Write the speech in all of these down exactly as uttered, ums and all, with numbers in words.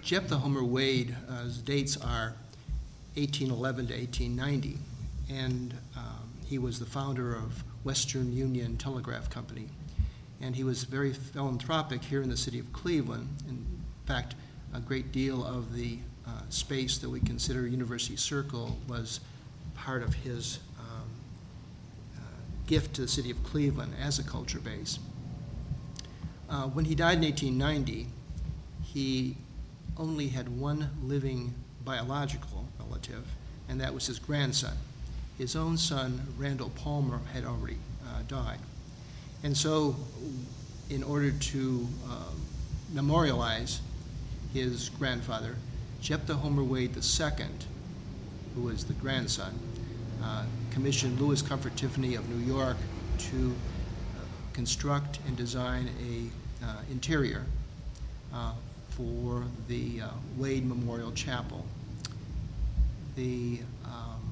Jephthah Homer Wade's dates are eighteen eleven to eighteen ninety, and um, he was the founder of Western Union Telegraph Company. And he was very philanthropic here in the city of Cleveland. In fact, a great deal of the uh, space that we consider University Circle was part of his um, uh, gift to the city of Cleveland as a culture base. Uh, when he died in eighteen ninety, he only had one living biological relative, and that was his grandson. His own son, Randall Palmer, had already uh, died. And so, in order to uh, memorialize his grandfather, Jephthah Homer Wade the Second, who was the grandson, uh, commissioned Louis Comfort Tiffany of New York to uh, construct and design a uh, interior uh, for the uh, Wade Memorial Chapel. The um,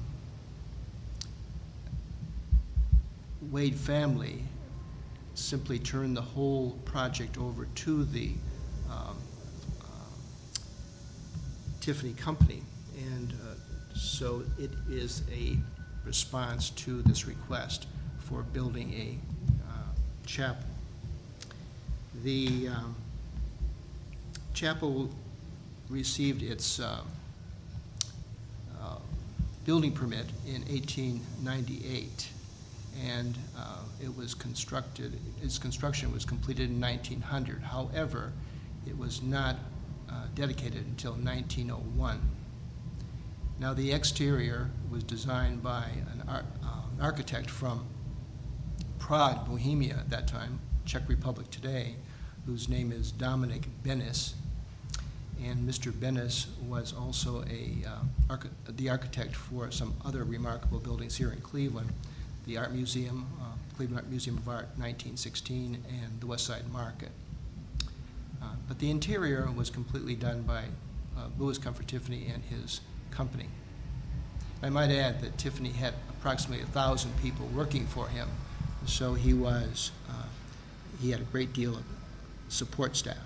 Wade family simply turned the whole project over to the um, uh, Tiffany Company, and uh, so it is a response to this request for building a uh, chapel. The um, chapel received its uh, uh, building permit in eighteen ninety-eight, and uh, it was constructed, its construction was completed in nineteen hundred. However, it was not uh, dedicated until nineteen oh one. Now, the exterior was designed by an, ar uh, an architect from Prague, Bohemia at that time, Czech Republic today, whose name is Dominik Benes. And Mister Benes was also a, uh, archi the architect for some other remarkable buildings here in Cleveland, the Art Museum, uh, Cleveland Art Museum of Art, nineteen sixteen, and the West Side Market. Uh, but the interior was completely done by uh, Louis Comfort Tiffany and his company. I might add that Tiffany had approximately a thousand people working for him, so he was, uh, he had a great deal of support staff.